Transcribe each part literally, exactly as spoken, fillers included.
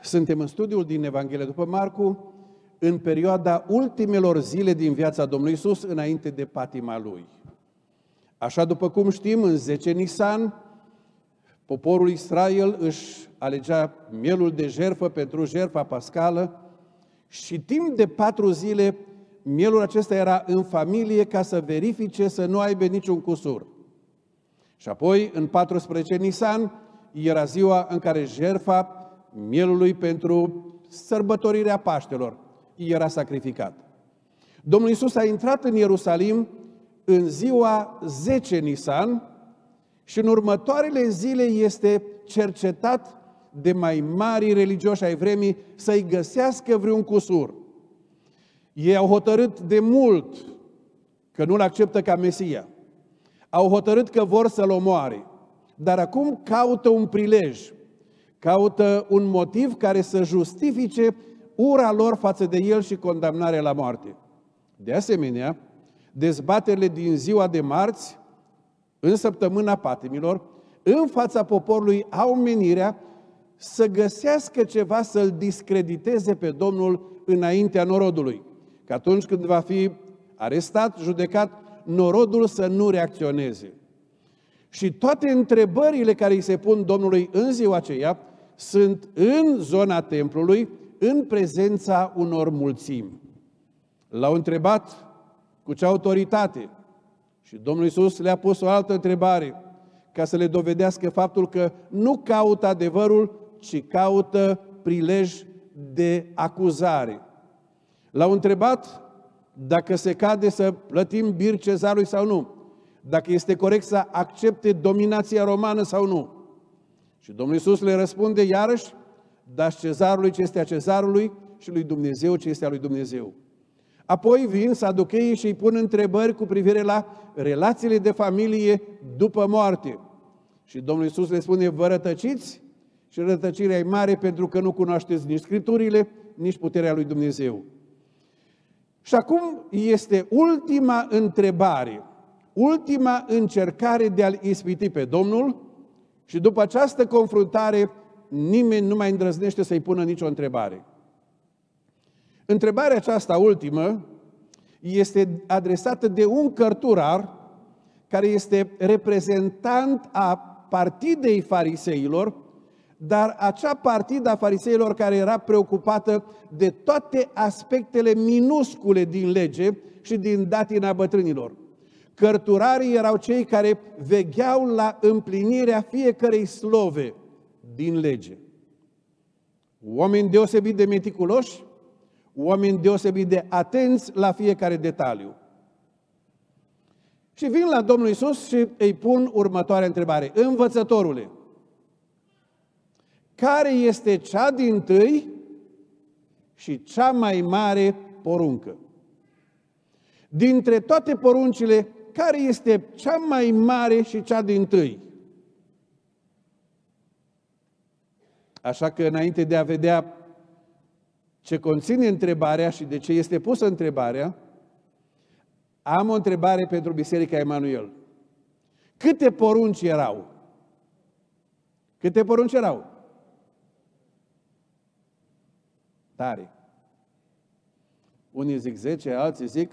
Suntem în studiul din Evanghelia după Marcu, în perioada ultimelor zile din viața Domnului Iisus, înainte de patima Lui. Așa după cum știm, în zece Nisan, poporul Israel își alegea mielul de jertfă pentru jertfa pascală și timp de patru zile mielul acesta era în familie ca să verifice să nu aibă niciun cusur. Și apoi, în paisprezece Nisan, era ziua în care jertfa mielului pentru sărbătorirea Paștelor era sacrificat. Domnul Iisus a intrat în Ierusalim în ziua zece Nisan și în următoarele zile este cercetat de mai mari religioși ai vremii să-i găsească vreun cusur. Ei au hotărât de mult că nu-L acceptă ca Mesia. Au hotărât că vor să-L omoare. Dar acum caută un prilej, caută un motiv care să justifice ura lor față de El și condamnarea la moarte. De asemenea, dezbaterile din ziua de marți, în săptămâna patimilor, în fața poporului au menirea să găsească ceva să-L discrediteze pe Domnul înaintea norodului. Că atunci când va fi arestat, judecat, norodul să nu reacționeze. Și toate întrebările care îi se pun Domnului în ziua aceea sunt în zona templului, în prezența unor mulțimi. L-au întrebat cu ce autoritate și Domnul Iisus le-a pus o altă întrebare ca să le dovedească faptul că nu caută adevărul, ci caută prilej de acuzare. L-au întrebat dacă se cade să plătim bir cezarului sau nu, dacă este corect să accepte dominația romană sau nu. Și Domnul Iisus le răspunde iarăși: dați cezarului ce este a cezarului și lui Dumnezeu ce este a lui Dumnezeu. Apoi vin saducheii și îi pun întrebări cu privire la relațiile de familie după moarte. Și Domnul Iisus le spune: vă rătăciți și rătăcirea e mare pentru că nu cunoașteți nici Scripturile, nici puterea lui Dumnezeu. Și acum este ultima întrebare, ultima încercare de a-L ispiti pe Domnul și după această confruntare nimeni nu mai îndrăznește să-i pună nicio întrebare. Întrebarea aceasta ultimă este adresată de un cărturar care este reprezentant a partidei fariseilor, dar acea partidă a fariseilor care era preocupată de toate aspectele minuscule din lege și din datina bătrânilor. Cărturarii erau cei care vegheau la împlinirea fiecărei slove din lege. Oameni deosebit de meticuloși, oameni deosebit de atenți la fiecare detaliu. Și vin la Domnul Iisus și îi pun următoarea întrebare: învățătorule, care este cea dintâi și cea mai mare poruncă? Dintre toate poruncile, care este cea mai mare și cea dintâi? Așa că înainte de a vedea ce conține întrebarea și de ce este pusă întrebarea, am o întrebare pentru Biserica Emanuel. Câte porunci erau? Câte porunci erau? Tare. Unii zic zece, alții zic.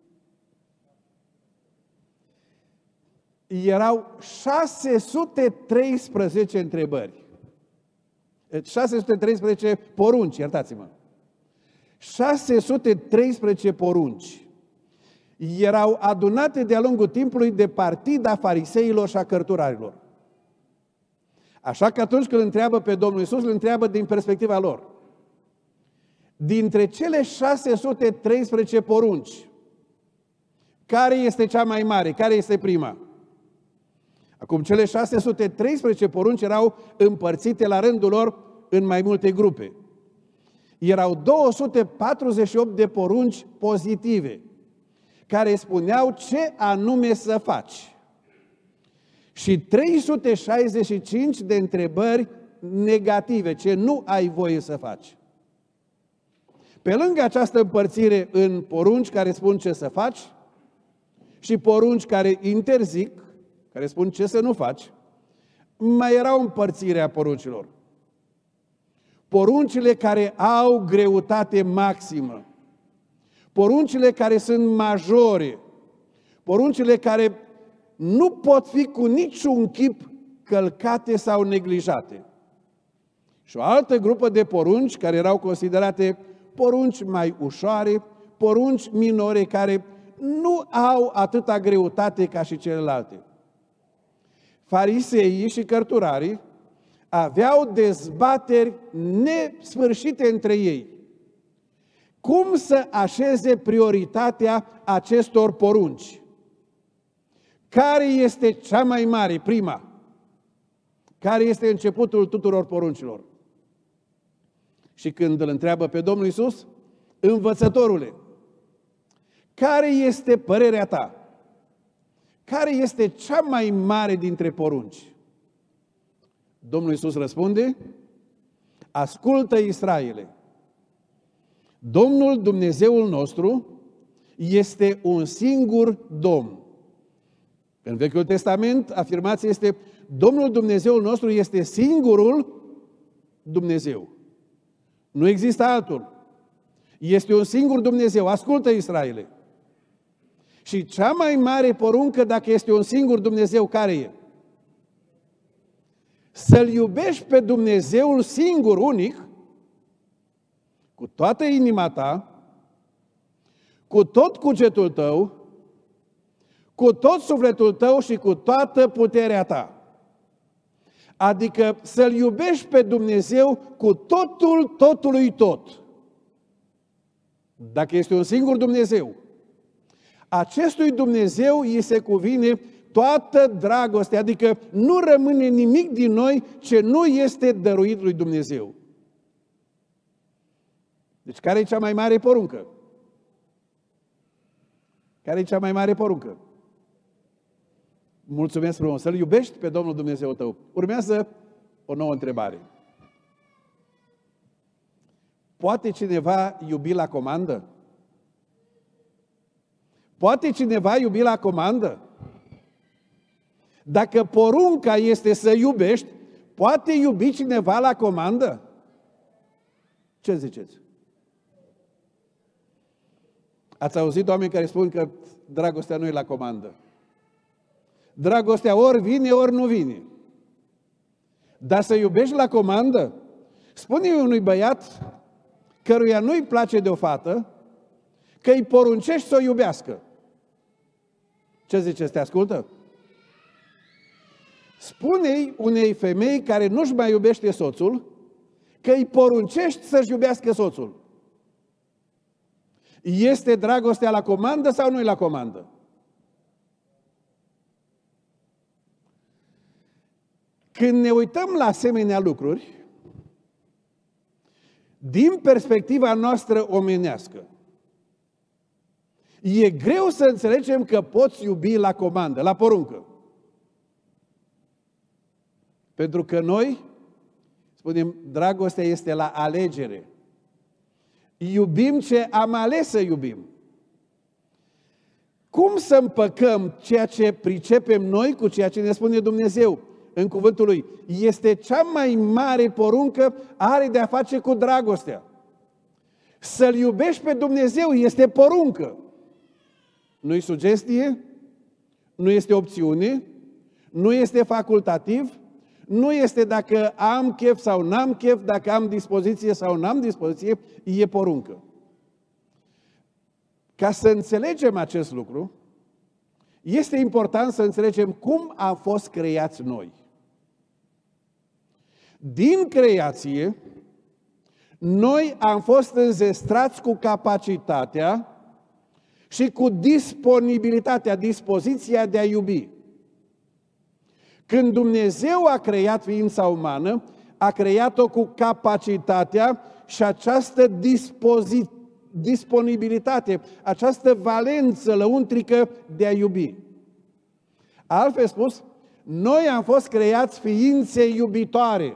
Erau șase sute treisprezece întrebări. șase sute treisprezece porunci, iertați-mă. șase sute treisprezece porunci erau adunate de-a lungul timpului de partida fariseilor și a cărturarilor. Așa că atunci când îl întreabă pe Domnul Iisus, îl întreabă din perspectiva lor. Dintre cele șase sute treisprezece porunci, care este cea mai mare? Care este prima? Acum, cele șase sute treisprezece porunci erau împărțite la rândul lor în mai multe grupe. Erau două sute patruzeci și opt de porunci pozitive, care spuneau ce anume să faci. Și trei sute șaizeci și cinci de întrebări negative, ce nu ai voie să faci. Pe lângă această împărțire în porunci care spun ce să faci și porunci care interzic, care spun ce să nu faci, mai era o împărțire a poruncilor. poruncile care au greutate maximă, poruncile care sunt majore, poruncile care nu pot fi cu niciun chip călcate sau neglijate. Și o altă grupă de porunci care erau considerate porunci mai ușoare, porunci minore care nu au atâta greutate ca și celelalte. Fariseii și cărturarii aveau dezbateri nesfârșite între ei. Cum să așeze prioritatea acestor porunci? Care este cea mai mare, prima? Care este începutul tuturor poruncilor? Și când îl întreabă pe Domnul Iisus, învățătorule, care este părerea ta? Care este cea mai mare dintre porunci? Domnul Iisus răspunde, ascultă, Israele, Domnul Dumnezeul nostru este un singur Domn. În Vechiul Testament, afirmația este, Domnul Dumnezeul nostru este singurul Dumnezeu. Nu există altul. Este un singur Dumnezeu. Ascultă, Israele. Și cea mai mare poruncă, dacă este un singur Dumnezeu, care e? Să-L iubești pe Dumnezeul singur, unic, cu toată inima ta, cu tot cugetul tău, cu tot sufletul tău și cu toată puterea ta. Adică să-L iubești pe Dumnezeu cu totul, totului tot. Dacă este un singur Dumnezeu, acestui Dumnezeu îi se cuvine toată dragostea, adică nu rămâne nimic din noi ce nu este dăruit lui Dumnezeu. Deci care e cea mai mare poruncă? Care e cea mai mare poruncă? Mulțumesc frumos. Să-L iubești pe Domnul Dumnezeu tău. Urmează o nouă întrebare. Poate cineva iubi la comandă? Poate cineva iubi la comandă? Dacă porunca este să iubești, poate iubi cineva la comandă? Ce ziceți? Ați auzit oameni care spun că dragostea nu e la comandă. Dragostea ori vine, ori nu vine. Dar să iubești la comandă? Spune-i unui băiat căruia nu-i place de o fată că îi poruncești să o iubească. Ce ziceți, te ascultă? Spune-i unei femei care nu-și mai iubește soțul că îi poruncești să-și iubească soțul. Este dragostea la comandă sau nu e la comandă? Când ne uităm la asemenea lucruri, din perspectiva noastră omenească, e greu să înțelegem că poți iubi la comandă, la poruncă. Pentru că noi, spunem, dragostea este la alegere. Iubim ce am ales să iubim. Cum să împăcăm ceea ce pricepem noi cu ceea ce ne spune Dumnezeu în cuvântul Lui? Este cea mai mare poruncă, are de a face cu dragostea. Să-L iubești pe Dumnezeu este poruncă. Nu-i sugestie, nu este opțiune, nu este facultativ, nu este dacă am chef sau n-am chef, dacă am dispoziție sau n-am dispoziție, e poruncă. Ca să înțelegem acest lucru, este important să înțelegem cum am fost creați noi. Din creație, noi am fost înzestrați cu capacitatea și cu disponibilitatea, dispoziția de a iubi. Când Dumnezeu a creat ființa umană, a creat-o cu capacitatea și această dispozi- disponibilitate, această valență lăuntrică de a iubi. Altfel spus, noi am fost creați ființe iubitoare.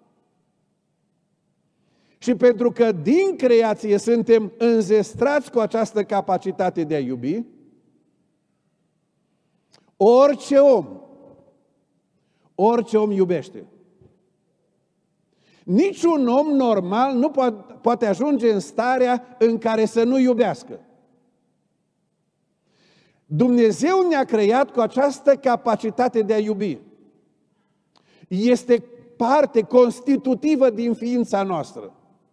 Și pentru că din creație suntem înzestrați cu această capacitate de a iubi, orice om, orice om iubește. Niciun om normal nu poate ajunge în starea în care să nu iubească. Dumnezeu ne-a creat cu această capacitate de a iubi. Este parte constitutivă din ființa noastră.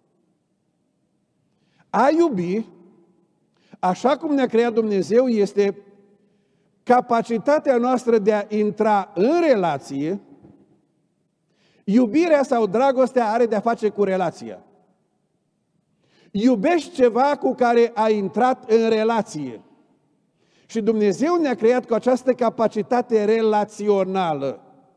A iubi, așa cum ne-a creat Dumnezeu, este capacitatea noastră de a intra în relație. Iubirea sau dragostea are de a face cu relația. Iubești ceva cu care ai intrat în relație. Și Dumnezeu ne-a creat cu această capacitate relațională.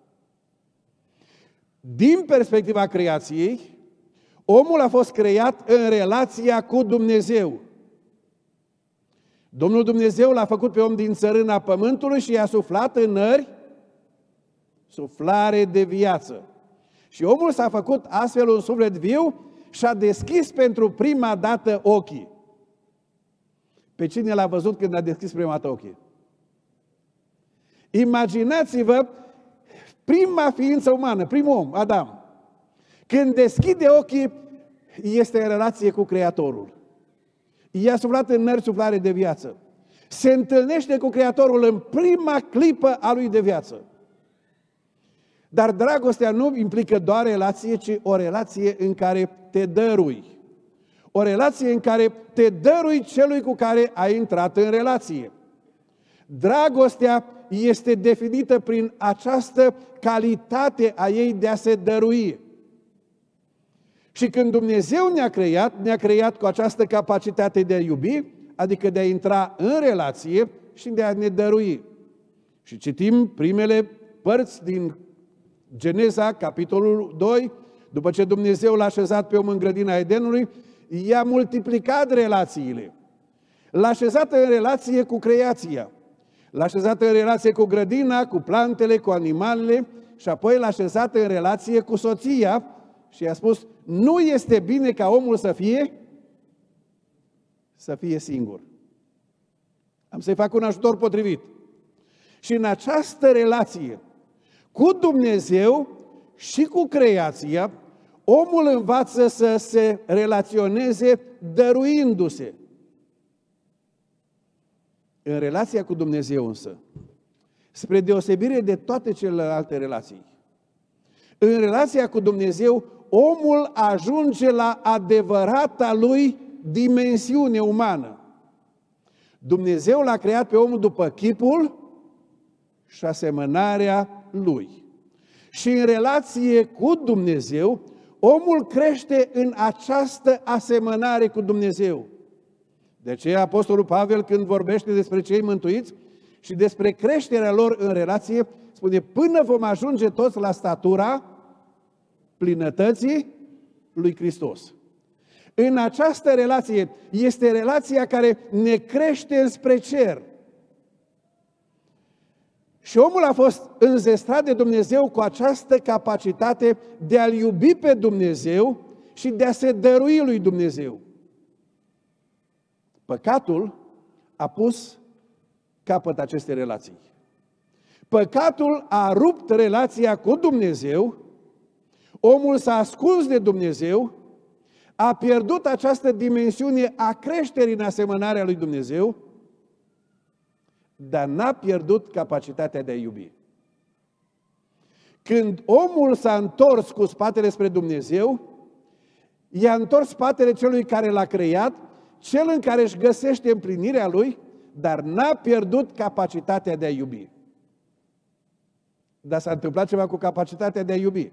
Din perspectiva creației, omul a fost creat în relația cu Dumnezeu. Domnul Dumnezeu l-a făcut pe om din țărâna pământului și i-a suflat în nări suflare de viață. Și omul s-a făcut astfel un suflet viu și a deschis pentru prima dată ochii. Pe cine l-a văzut când a deschis prima dată ochii? Imaginați-vă prima ființă umană, primul om, Adam. Când deschide ochii, este în relație cu Creatorul. I-a suflat în nări suflare de viață. Se întâlnește cu Creatorul în prima clipă a lui de viață. Dar dragostea nu implică doar relație, ci o relație în care te dărui. O relație în care te dărui celui cu care ai intrat în relație. Dragostea este definită prin această calitate a ei de a se dărui. Și când Dumnezeu ne-a creat, ne-a creat cu această capacitate de a iubi, adică de a intra în relație și de a ne dărui. Și citim primele părți din Geneza, capitolul doi, după ce Dumnezeu l-a așezat pe om în grădina Edenului, i-a multiplicat relațiile. L-a așezat în relație cu creația, l-a așezat în relație cu grădina, cu plantele, cu animalele și apoi l-a așezat în relație cu soția și i-a spus, nu este bine ca omul să fie, să fie singur. Am să-i fac un ajutor potrivit. Și în această relație cu Dumnezeu și cu creația, omul învață să se relaționeze dăruindu-se. În relația cu Dumnezeu însă, spre deosebire de toate celelalte relații, în relația cu Dumnezeu, omul ajunge la adevărata lui dimensiune umană. Dumnezeu l-a creat pe omul după chipul și asemănarea lui. Și în relație cu Dumnezeu, omul crește în această asemănare cu Dumnezeu. De aceea Apostolul Pavel, când vorbește despre cei mântuiți și despre creșterea lor în relație, spune, până vom ajunge toți la statura plinătății lui Hristos. În această relație este relația care ne crește spre cer. Și omul a fost înzestrat de Dumnezeu cu această capacitate de a-L iubi pe Dumnezeu și de a se dărui lui Dumnezeu. Păcatul a pus capăt acestei relații. Păcatul a rupt relația cu Dumnezeu, omul s-a ascuns de Dumnezeu, a pierdut această dimensiune a creșterii în asemănarea lui Dumnezeu, dar n-a pierdut capacitatea de a iubi. Când omul s-a întors cu spatele spre Dumnezeu, i-a întors spatele celui care l-a creat, cel în care își găsește împlinirea lui, dar n-a pierdut capacitatea de a iubi. Dar s-a întâmplat ceva cu capacitatea de a iubi.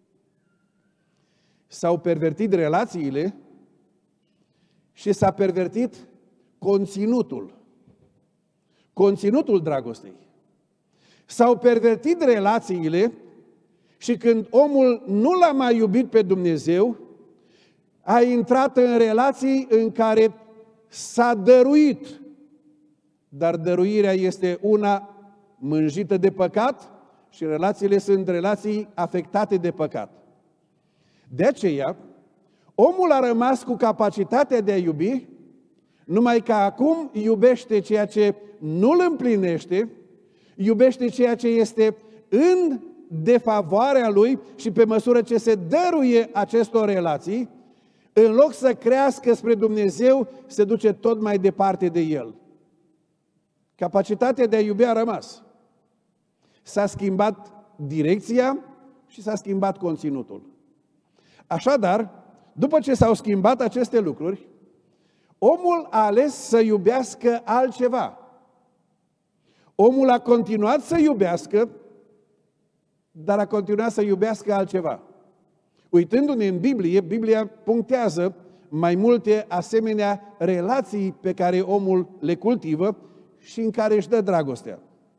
S-au pervertit relațiile și s-a pervertit conținutul. Conținutul dragostei. S-au pervertit relațiile și când omul nu l-a mai iubit pe Dumnezeu, a intrat în relații în care s-a dăruit. Dar dăruirea este una mânjită de păcat și relațiile sunt relații afectate de păcat. De aceea, omul a rămas cu capacitatea de a iubi, numai că acum iubește ceea ce nu îl împlinește, iubește ceea ce este în de favoarea Lui și pe măsură ce se dăruie acestor relații, în loc să crească spre Dumnezeu, se duce tot mai departe de El. Capacitatea de a iubi a rămas. S-a schimbat direcția și s-a schimbat conținutul. Așadar, după ce s-au schimbat aceste lucruri, omul a ales să iubească altceva. Omul a continuat să iubească, dar a continuat să iubească altceva. Uitându-ne în Biblie, Biblia punctează mai multe asemenea relații pe care omul le cultivă și în care își dă dragostea.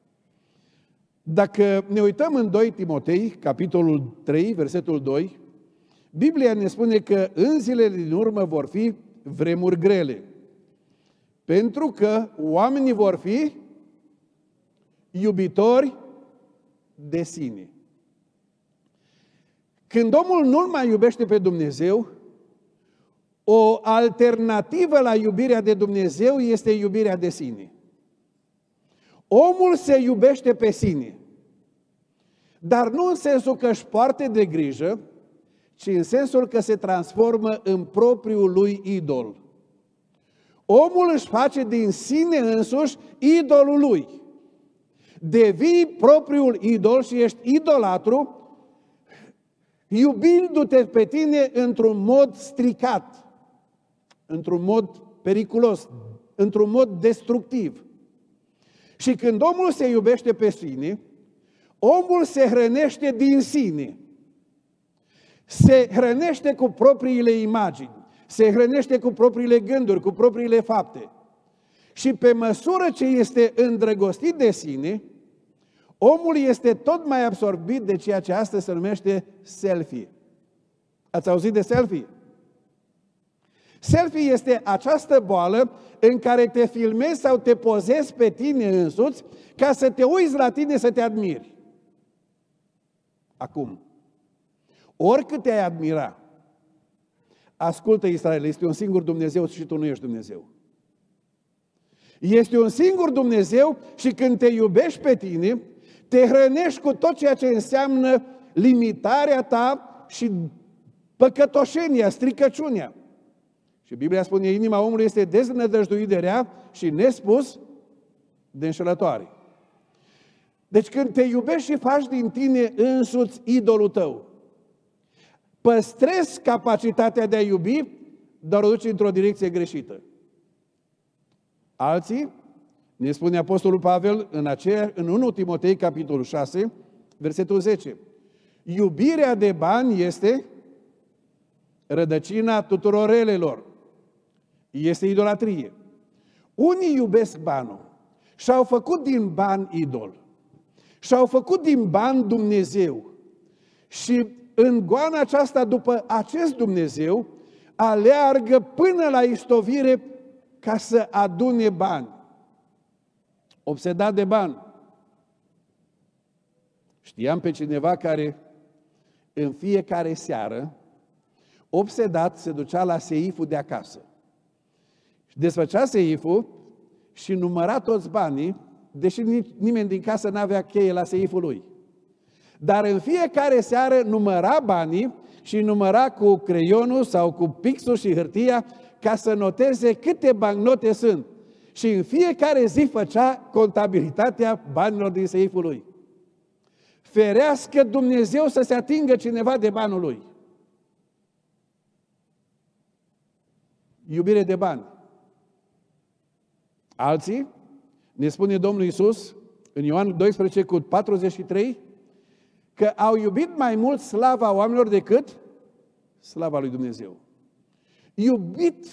Dacă ne uităm în doi Timotei, capitolul trei, versetul doi, Biblia ne spune că în zilele din urmă vor fi vremuri grele, pentru că oamenii vor fi iubitori de sine. Când omul nu mai iubește pe Dumnezeu, o alternativă la iubirea de Dumnezeu este iubirea de sine. Omul se iubește pe sine, dar nu în sensul că își poartă de grijă, ci în sensul că se transformă în propriul lui idol. Omul își face din sine însuși idolul lui. Devii propriul idol și ești idolatru, iubindu-te pe tine într-un mod stricat, într-un mod periculos, într-un mod destructiv. Și când omul se iubește pe sine, omul se hrănește din sine. Se hrănește cu propriile imagini, se hrănește cu propriile gânduri, cu propriile fapte. Și pe măsură ce este îndrăgostit de sine, omul este tot mai absorbit de ceea ce astăzi se numește selfie. Ați auzit de selfie? Selfie este această boală în care te filmezi sau te pozezi pe tine însuți ca să te uiți la tine să te admiri. Acum, oricât te-ai admira, ascultă, Israel, este un singur Dumnezeu și tu nu ești Dumnezeu. Este un singur Dumnezeu și când te iubești pe tine, te hrănești cu tot ceea ce înseamnă limitarea ta și păcătoșenia, stricăciunea. Și Biblia spune, inima omului este deznădăjduit de rea și nespus de înșelătoare. Deci când te iubești și faci din tine însuți idolul tău, păstrezi capacitatea de a iubi, dar o duci într-o direcție greșită. Alții, ne spune Apostolul Pavel în, aceea, în unu Timotei, capitolul șase, versetul zece. Iubirea de bani este rădăcina tuturor relelor. Este idolatrie. Unii iubesc banul și-au făcut din bani idol. Și-au făcut din bani Dumnezeu. Și în goana aceasta, după acest Dumnezeu, aleargă până la istovire ca să adune bani. Obsedat de bani. Știam pe cineva care în fiecare seară, obsedat, se ducea la seiful de acasă. Și desfăcea seiful și număra toți banii, deși nimeni din casă n-avea cheie la seiful lui. Dar în fiecare seară număra banii și număra cu creionul sau cu pixul și hârtia ca să noteze câte bancnote sunt. Și în fiecare zi făcea contabilitatea banilor din seiful lui. Ferească Dumnezeu să se atingă cineva de banul lui. Iubire de bani. Alții, ne spune Domnul Iisus în Ioan doisprezece cu patruzeci și trei, că au iubit mai mult slava oamenilor decât slava lui Dumnezeu. Iubit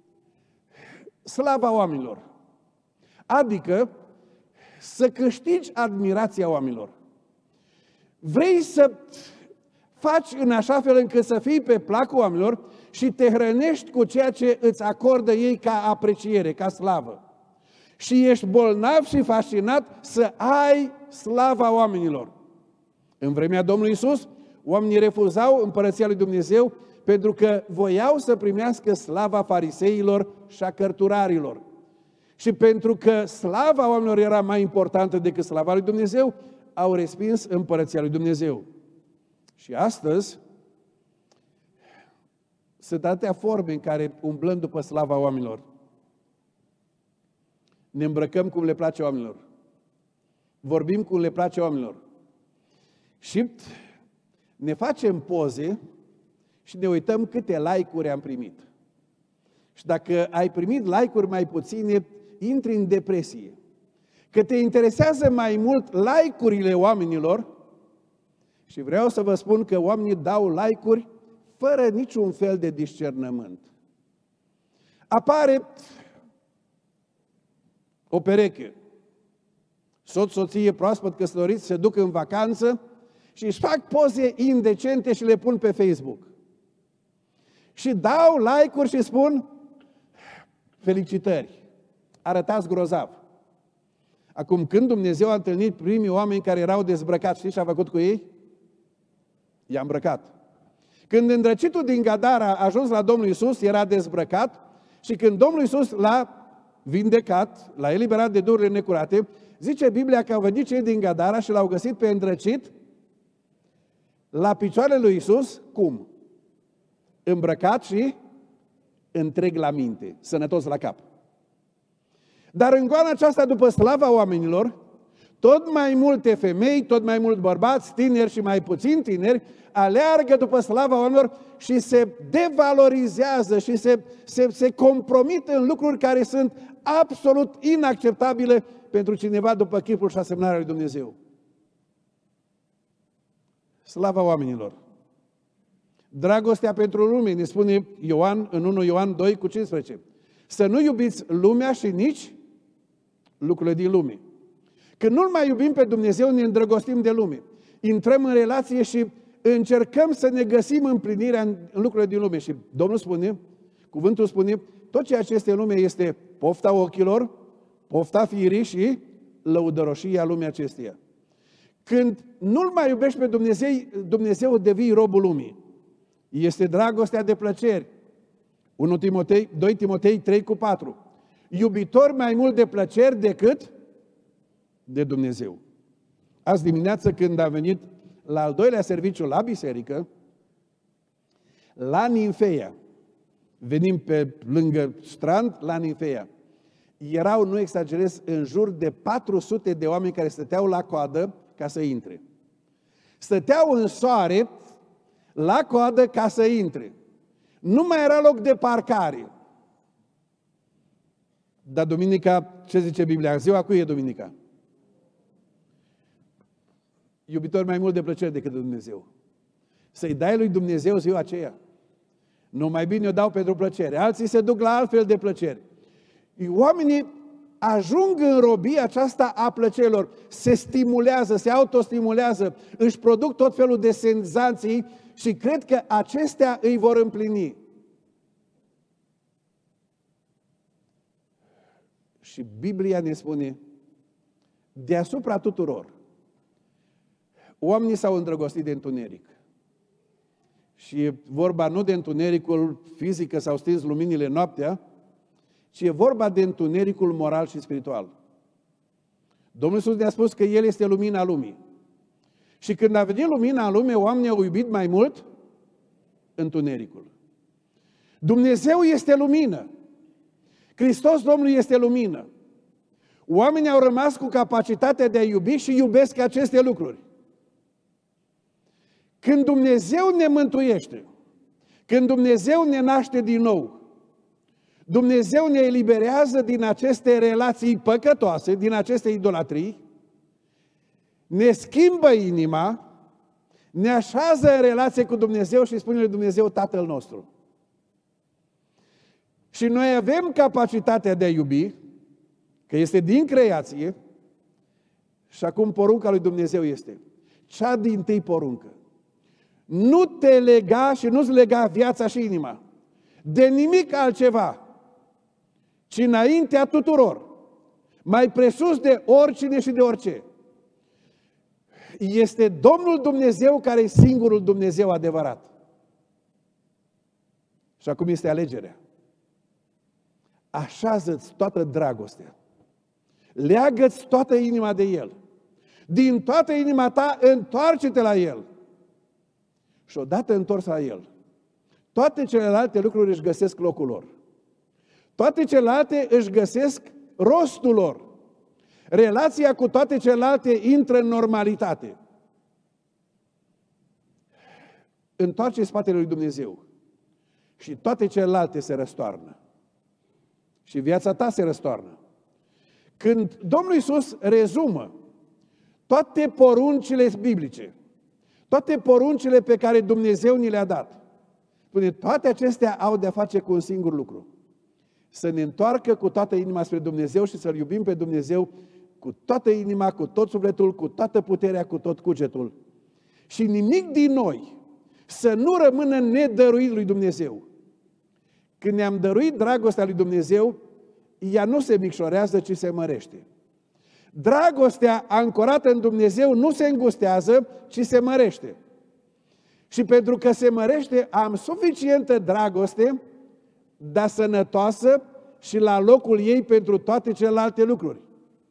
slava oamenilor. Adică să câștigi admirația oamenilor. Vrei să faci în așa fel încât să fii pe placul oamenilor și te hrănești cu ceea ce îți acordă ei ca apreciere, ca slavă. Și ești bolnav și fascinat să ai slava oamenilor. În vremea Domnului Iisus, oamenii refuzau împărăția lui Dumnezeu pentru că voiau să primească slava fariseilor și a cărturarilor. Și pentru că slava oamenilor era mai importantă decât slava lui Dumnezeu, au respins împărăția lui Dumnezeu. Și astăzi sunt atâtea forme în care umblăm după slava oamenilor. Ne îmbrăcăm cum le place oamenilor. Vorbim cum le place oamenilor. Și ne facem poze și ne uităm câte like-uri am primit. Și dacă ai primit like-uri mai puține, intri în depresie. Că te interesează mai mult like-urile oamenilor și vreau să vă spun că oamenii dau like-uri fără niciun fel de discernământ. Apare o pereche. Soț, soție, proaspăt căsătoriți, se duc în vacanță și își fac poze indecente și le pun pe Facebook. Și dau like-uri și spun felicitări, arătați grozav. Acum, când Dumnezeu a întâlnit primii oameni care erau dezbrăcați, știți ce a făcut cu ei? I-a îmbrăcat. Când îndrăcitul din Gadara a ajuns la Domnul Iisus, era dezbrăcat și când Domnul Iisus l-a vindecat, l-a eliberat de duhurile necurate, zice Biblia că au venit cei din Gadara și l-au găsit pe îndrăcit la picioarele lui Iisus, cum? Îmbrăcat și întreg la minte, sănătos la cap. Dar în goana aceasta, după slava oamenilor, tot mai multe femei, tot mai mulți bărbați, tineri și mai puțini tineri, aleargă după slava oamenilor și se devalorizează și se, se, se compromit în lucruri care sunt absolut inacceptabile pentru cineva după chipul și asemănarea lui Dumnezeu. Slava oamenilor. Dragostea pentru lume, ne spune Ioan în unu Ioan doi cu cincisprezece. Să nu iubiți lumea și nici lucrurile din lume. Când nu-L mai iubim pe Dumnezeu, ne îndrăgostim de lume. Intrăm în relație și încercăm să ne găsim împlinirea în lucrurile din lume. Și Domnul spune, cuvântul spune, tot ceea ce este în lume este pofta ochilor, pofta firii și lăudăroșia lumii acesteia. Când nu-L mai iubești pe Dumnezeu, Dumnezeu devii robul lumii. Este dragostea de plăceri. unu Timotei, doi Timotei trei cu patru. Iubitor mai mult de plăceri decât de Dumnezeu. Azi dimineață, când a venit la al doilea serviciu la biserică, la Ninfeia, venim pe lângă strand, la Ninfeia, erau, nu exagerez, în jur de patru sute de oameni care stăteau la coadă ca să intre. Stăteau în soare la coadă ca să intre. Nu mai era loc de parcare. Dar duminica, ce zice Biblia? Ziua cui e duminica? Iubitor mai mult de plăcere decât de Dumnezeu. Să-i dai lui Dumnezeu ziua aceea. Nu, mai bine o dau pentru plăcere. Alții se duc la altfel de plăceri. Oamenii ajung în robia aceasta a plăcerilor. Se stimulează, se autostimulează, își produc tot felul de senzații și cred că acestea îi vor împlini. Și Biblia ne spune, deasupra tuturor, oamenii s-au îndrăgostit de întuneric. Și e vorba nu de întunericul fizic, că s-au stins luminile noaptea, ci e vorba de întunericul moral și spiritual. Domnul Iisus ne-a spus că El este lumina lumii. Și când a venit lumina în lume, oamenii au iubit mai mult întunericul. Dumnezeu este lumină. Hristos Domnul este lumină. Oamenii au rămas cu capacitatea de a iubi și iubesc aceste lucruri. Când Dumnezeu ne mântuiește, când Dumnezeu ne naște din nou, Dumnezeu ne eliberează din aceste relații păcătoase, din aceste idolatrii, ne schimbă inima, ne așează în relație cu Dumnezeu și spune lui Dumnezeu Tatăl nostru. Și noi avem capacitatea de a iubi, că este din creație, și acum porunca lui Dumnezeu este cea dintâi poruncă. Nu te lega și nu-ți lega viața și inima de nimic altceva, ci înaintea tuturor, mai presus de oricine și de orice. Este Domnul Dumnezeu care e singurul Dumnezeu adevărat. Și acum este alegerea. Așează-ți toată dragostea. Leagă-ți toată inima de El. Din toată inima ta, întoarce-te la El. Și odată întors la El, toate celelalte lucruri își găsesc locul lor. Toate celelalte își găsesc rostul lor. Relația cu toate celelalte intră în normalitate. Întoarce spatele lui Dumnezeu și toate celelalte se răstoarnă. Și viața ta se răstoarnă. Când Domnul Iisus rezumă toate poruncile biblice, toate poruncile pe care Dumnezeu ni le-a dat, spune, toate acestea au de-a face cu un singur lucru. Să ne întoarcă cu toată inima spre Dumnezeu și să-L iubim pe Dumnezeu cu toată inima, cu tot sufletul, cu toată puterea, cu tot cugetul. Și nimic din noi să nu rămână nedăruit lui Dumnezeu. Când ne-am dăruit dragostea lui Dumnezeu, ea nu se micșorează, ci se mărește. Dragostea ancorată în Dumnezeu nu se îngustează, ci se mărește. Și pentru că se mărește, am suficientă dragoste, dar sănătoasă și la locul ei pentru toate celelalte lucruri.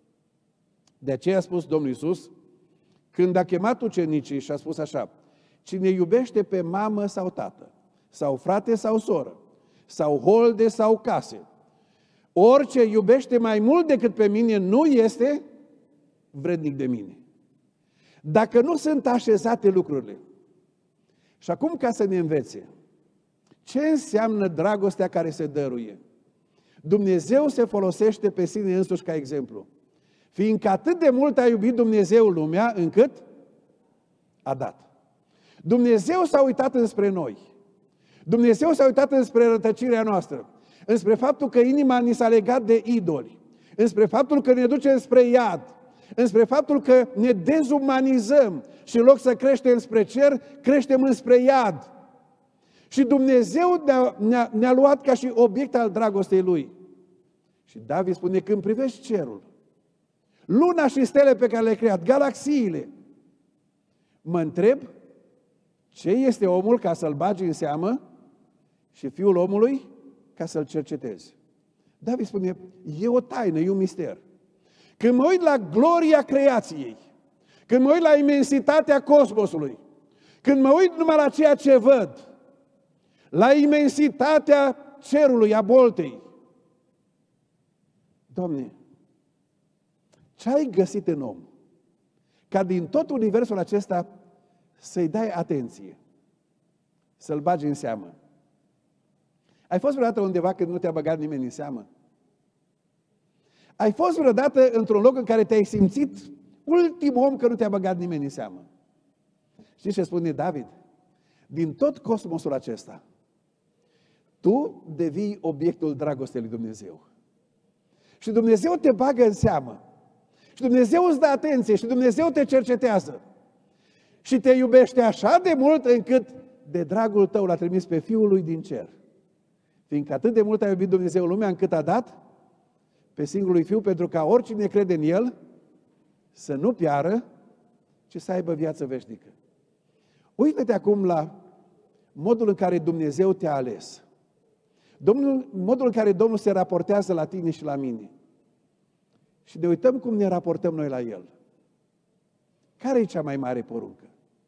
De aceea a spus Domnul Iisus, când a chemat ucenicii și a spus așa, cine iubește pe mamă sau tată, sau frate sau soră, sau holde sau case, orice iubește mai mult decât pe mine nu este vrednic de mine. Dacă nu sunt așezate lucrurile. Și acum ca să ne învețe, ce înseamnă dragostea care se dăruie? Dumnezeu se folosește pe sine însuși ca exemplu. Fiindcă atât de mult a iubit Dumnezeu lumea, încât a dat. Dumnezeu s-a uitat înspre noi. Dumnezeu s-a uitat înspre rătăcirea noastră, înspre faptul că inima ni s-a legat de idoli, înspre faptul că ne ducem spre iad, înspre faptul că ne dezumanizăm și în loc să creștem spre cer, creștem înspre iad. Și Dumnezeu ne-a, ne-a, ne-a luat ca și obiect al dragostei Lui. Și David spune, când privești cerul, luna și stele pe care le-ai creat, galaxiile, mă întreb, ce este omul ca să-l bagi în seamă și fiul omului ca să-l cercetezi? David spune, e o taină, e un mister. Când mă uit la gloria creației, când mă uit la imensitatea cosmosului, când mă uit numai la ceea ce văd, la imensitatea cerului, a boltei, Doamne, ce ai găsit în om ca din tot universul acesta să-i dai atenție, să-l bagi în seamă? Ai fost vreodată undeva când nu te-a băgat nimeni în seamă? Ai fost vreodată într-un loc în care te-ai simțit ultimul om că nu te-a băgat nimeni în seamă? Știți ce spune David? Din tot cosmosul acesta, tu devii obiectul dragostei lui Dumnezeu. Și Dumnezeu te bagă în seamă. Și Dumnezeu îți dă atenție și Dumnezeu te cercetează. Și te iubește așa de mult încât de dragul tău l-a trimis pe Fiul lui din cer. Fiindcă atât de mult a iubit Dumnezeu lumea încât a dat pe singurul Fiu pentru ca oricine crede în El să nu piară, ci să aibă viață veșnică. Uită-te acum la modul în care Dumnezeu te-a ales. Domnul, modul în care Domnul se raportează la tine și la mine. Și ne uităm cum ne raportăm noi la El. Care e cea mai mare poruncă?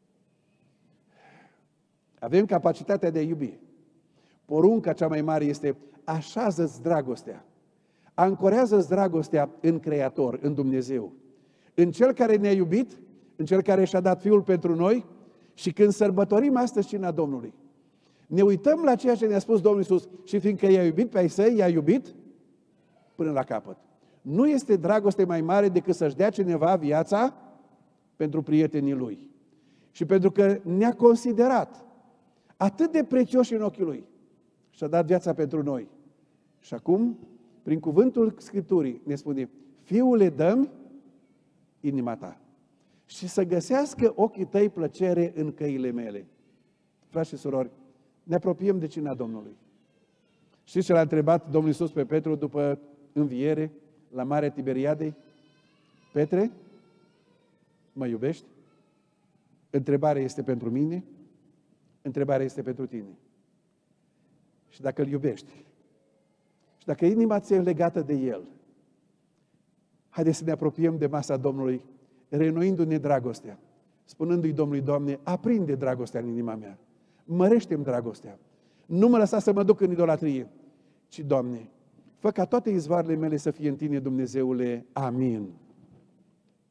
Avem capacitatea de a iubi. Porunca cea mai mare este așează-ți dragostea. Ancorează-ți dragostea în Creator, în Dumnezeu. În Cel care ne-a iubit, în Cel care și-a dat Fiul pentru noi. Și când sărbătorim astăzi cina Domnului, ne uităm la ceea ce ne-a spus Domnul Iisus și fiindcă i-a iubit pe ai săi, i-a iubit până la capăt. Nu este dragoste mai mare decât să-și dea cineva viața pentru prietenii lui. Și pentru că ne-a considerat atât de prețioși în ochii Lui și-a dat viața pentru noi. Și acum, prin cuvântul Scripturii, ne spune, Fiule, dă-mi inima ta și să găsească ochii tăi plăcere în căile mele. Frați și surori, ne apropiem de cina Domnului. Știți ce l-a întrebat Domnul Iisus pe Petru după înviere la Marea Tiberiadei? Petre, mă iubești? Întrebarea este pentru mine, întrebarea este pentru tine. Și dacă îl iubești, și dacă inima ți e legată de El, haideți să ne apropiem de masa Domnului reînnoindu-ne dragostea, spunându-i Domnului, Doamne, aprinde dragostea în inima mea, mărește-mi dragostea, nu mă lăsa să mă duc în idolatrie, ci, Doamne, fă ca toate izvoarele mele să fie în Tine, Dumnezeule. Amin.